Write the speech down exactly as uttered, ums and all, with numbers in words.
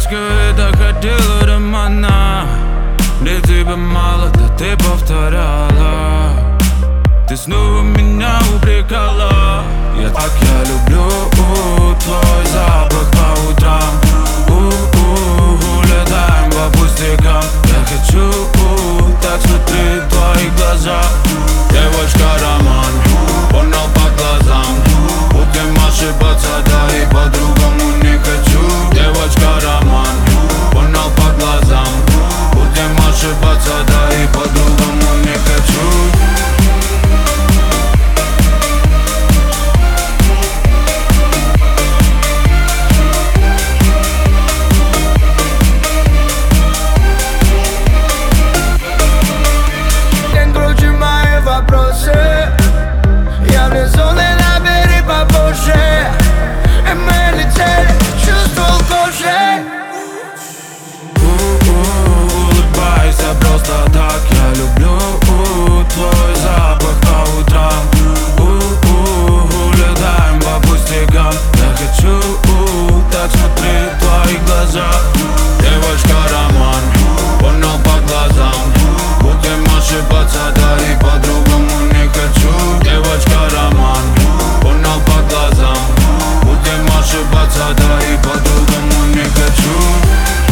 Девочка, это хотела романа, где тебя мало, да ты повторяла. Ты снова меня упрекала. Я так, я люблю твой запах по утрам.